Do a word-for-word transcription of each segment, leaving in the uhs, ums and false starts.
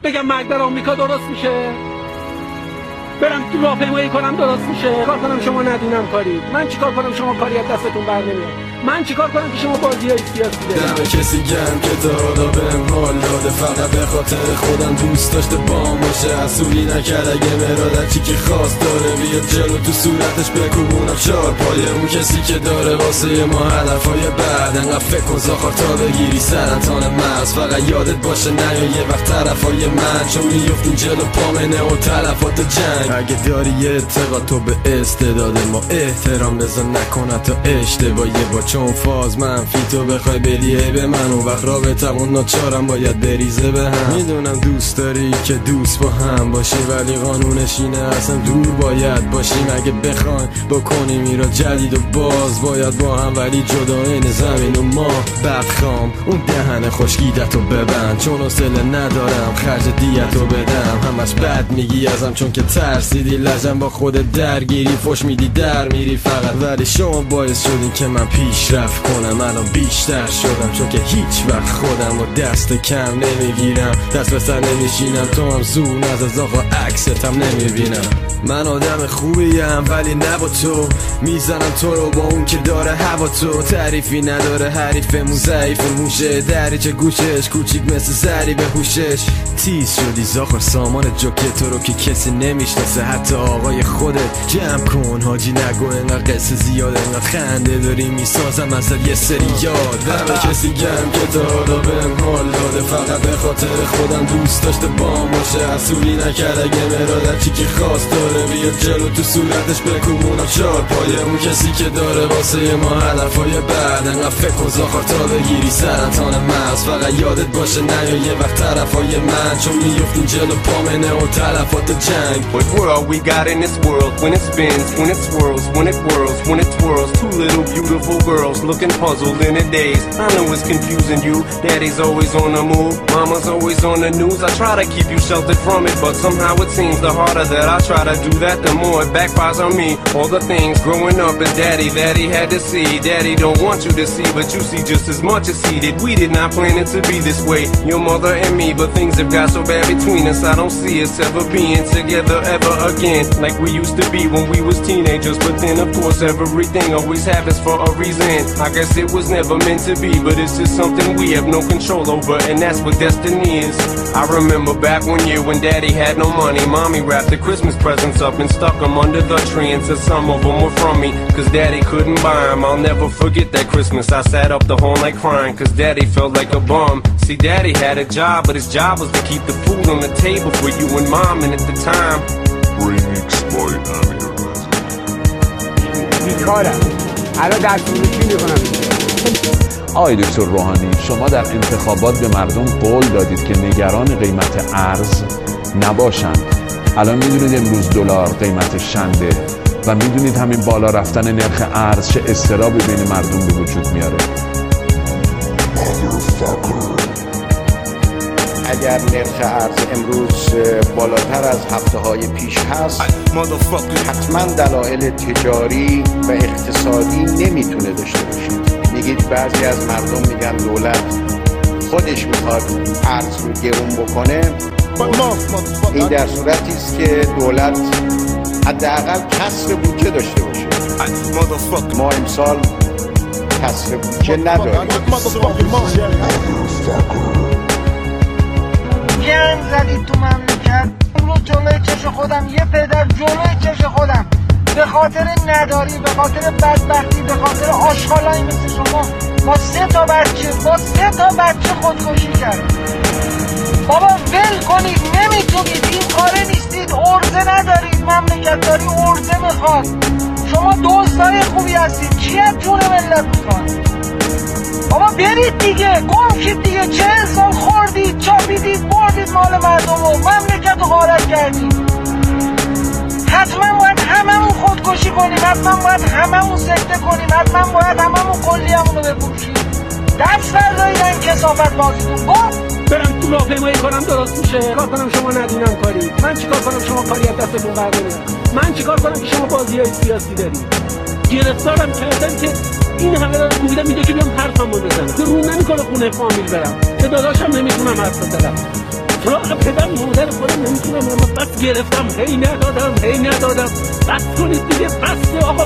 بگم مرگ در آمریکا درست میشه؟ برم تو راهپیمایی کنم درست میشه؟ کار کنم شما ندونم کاری؟ من چیکار کنم شما کاری از دستتون بر نمیاد؟ من چیکار کنم که شما بازیای سیاسی دارید؟ دم کسی گرم که تا حالا بهم حال داده، فقط به خاطر خودم دوست داشته بام باشه، حسودی نکرد اگه مرادتی که خواست داره بیاد جلو تو صورتش بکوبونم چار پایه. اون کسی که داره واسه ما هدفهای بعد، انقدر فکر کن زاخار تا بگیری سرطان مغز، فقط یادت باشه نه یه وقت طرفای من، چون میفتیم جلو پامنه و تلفات جنگ. اگه داری یه اعتقاد تو به استعداد ما احترام بذار نکنه تا اشتباهیه، با چون فاز منفی تو بخوای بلیه به من، اون وقت رابطمون ناچارم باید بریزه به هم. میدونم دوست داری که دوست با هم باشی، ولی قانونش اینه اصلا دور باید باشیم. اگه بخوایم بکنیم ایراد جدید و باز باید با هم، ولی جدا این زمین و ما. بدخوام اون دهن خشکیدتو ببند، چون حوصله ندارم خرج دیتو بدم. همش بد میگی ازم چون که ترسیدی لجم با خود درگیری، فش میدی در میری فقط، ولی شما باعث شدین که من پیشرفت کنم. الان بیشتر شدم چون که هیچ وقت خودم و دست کم نمیگیرم، دست به سر نمیشینم، تو هم زون از از آقا عکستم نمیبینم. من آدم خوبیم ولی نه با تو، میزنم تو رو با اون که داره هوا تو، تعریفی نداره حریفمون ضعیف موشه، دریچه گوشش کوچیک مثل زری به هوشش. تیز شدی زاخر سامان جوکه تو رو که کسی نمیشناسه، حتی آقای خودت. جمع کن حاجی نگو انقدر قصه زیاده، انقدر خنده داری میسازم از یه سری یاد. همه کسی گرم که تا حالا بهم حال داده، فقط به خاطر خودم دوست داشته بام باشه، حسودی نکرد اگه مرادتی که خواست داره بیاد جلو تو صورتش بکوبونم چار پایه. اون کسی که داره واسه ما هدفهای بعد، انقدر فکر کن زاخار تا بگیری سرطان مغز، فقط یادت باشه نه یه وقت طرفای من، چون میفتیم جلو پامنه و تلفات جنگ. What world we got in this world, when it spins, when it swirls, when it whirls, when it twirls, two little beautiful girls looking puzzled in a daze. I know it's confusing you, daddy's always on the move, mama's always on the news. I try to keep you sheltered from it, but somehow it seems the harder that I try to do that, the more it backfires on me. All the things growing up as daddy that he had to see, daddy don't want you to see, but you see just as much as he did. We did not plan it to be this way, your mother and me, but things have got so bad between us, I don't see us ever being together ever again, like we used to be when we was teenagers. But then of course everything always happens for a reason. I guess it was never meant to be, but it's just something we have no control over, and that's what destiny is. I remember back one year when daddy had no money, mommy wrapped the Christmas presents up and stuck them under the tree and said some of them were from me, cause daddy couldn't buy them. I'll never forget that Christmas, I sat up the whole night crying cause daddy felt like a bum. See, daddy had a job, but his job was to keep the food on the table for you and mom, and at the time Remix by Amir بیکارم الان در چی میکنم؟ آقای دکتر روحانی، شما در انتخابات به مردم قول دادید که نگران قیمت ارز نباشند. الان میدونید امروز دلار قیمتش چنده و میدونید همین بالا رفتن نرخ ارز چه اضطرابی بین مردم به وجود میاره. اگر نرخ ارز امروز بالاتر از هفته های پیش هست، حتما دلایل تجاری و اقتصادی نمیتونه داشته باشید. میگید بعضی از مردم میگن دولت خودش میخواد ارز رو گرون بکنه. این در صورتی است که دولت حداقل کسر بودجه داشته باشه. ما امسال کسر بودجه نداریم. گند زدید تو مملکت. امروز جلوی چش خودم یه پدر جلوی چش خودم به خاطر نداری، به خاطر بدبختی، به خاطر آشغالایی مثل شما با سه تا بچه با سه تا بچه خودکشی کرد. بابا ول کنید، نمیتونید، این کاره نیستید، ارزه ندارید، مملکت داری ارزه میخواد. شما دوستای خوبی هستید، چی از جون ملت میخواد؟ بابا برید دیگه، گم شید دیگه. چه سال خوردید، چاپیدید، بردید مال مردم و مملکت رو غارت کردید. حتما باید هممون خودکشی کنیم، حتما باید هممون سکته کنیم، حتما باید هممون کلیه‌مون رو بفروشیم. دست بردارید کثافت بازیتون. گم برم تو راهپیمایی کنم درست میشه؟ کار کنم شما ندونم کاری؟ من چیکار کنم شما کاری از دستتون بر نمیاد؟ من چیکار کنم که شما بازیای سیاسی دارید؟ گرفتارم کردن که این همه رو میگم میگه که بیام حرفمو بزنم. که رو نمیکنه خونه فامیل برم. که داداشم نمیتونم حرف بزنم. سراغ پدر مادر خودم نمیتونم، اما بس گرفتم، هی ندادم هی ندادم. بس کنید دیگه، بس آقا.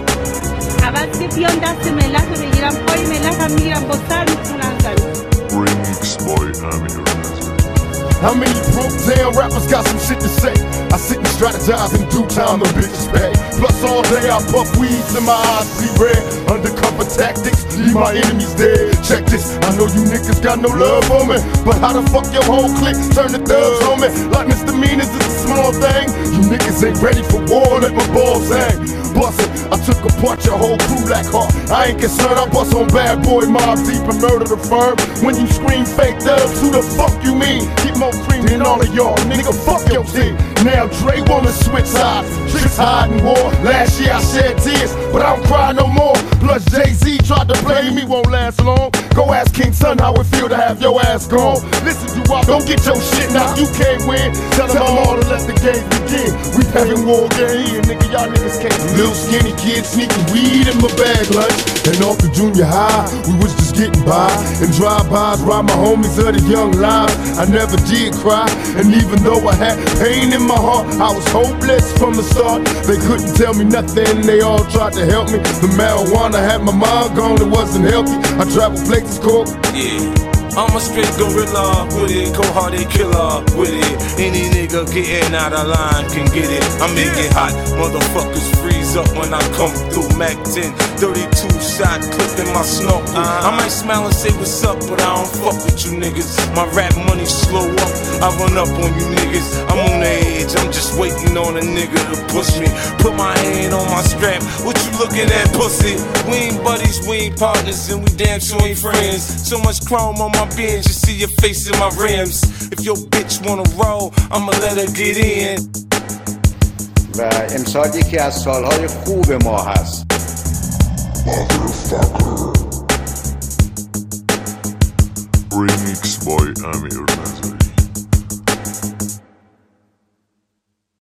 عوض که بیان دست ملت رو بگیرم، پای ملت هم میگیرم، با سر میتونن زنیم. Remix by Amir Nazari. How many broke down rappers got some shit to say? I sit and strategize in due time, the bitches pay. Plus all day I puff weeds and my eyes see red. Undercover tactics, leave my enemies dead. Check this, I know you niggas got no love for me, but how the fuck your whole clique turn the thugs on me? Like misdemeanors is a small thing. You niggas ain't ready for war, let my balls hang. Bust it, I took apart your whole crew like heart. I ain't concerned, I bust on bad boy, mob deep and murder the firm. When you scream fake thugs, who the fuck you mean? Keep more cream than all of y'all, nigga, fuck your team. Now Dre wanna switch sides, tricks hiding war. Last year I shed tears, but I don't cry no more. Plus Jay-Z tried to play me, won't last long. Go ask King Son how it feel to have your ass gone. Listen, you all don't get your shit now, you can't win. Tell them all to let the game begin. We having war game, nigga, y'all niggas can't. Little skinny kids sneaking weed in my bag lunch. And off the junior high, we was just getting by. And drive-bys, ride my homies of the young lives. I never did cry, and even though I had pain in my heart, I was hopeless from the start. They couldn't tell me nothing, they all tried to help me. The marijuana had my mind gone, it wasn't healthy. I traveled places called yeah. I'm a straight gorilla with it, cold-hearted killer with it. Any nigga getting out of line can get it. I make it hot, motherfuckers freeze up when I come through. Mac ten, thirty-two shot clip in my snorkel. I might smile and say what's up, but I don't fuck with you niggas. My rap money slow up, I run up on you niggas. I'm on the edge, I'm just waiting on a nigga to push me. Put my hand on my strap, what you looking at, pussy? We ain't buddies, we ain't partners, and we damn sure ain't friends. So much chrome on my bench, you see your face in my rims. If your bitch wanna roll, I'ma let her get in. و امسال یکی از سالهای خوب ما هست. Remix by Amir Nazari.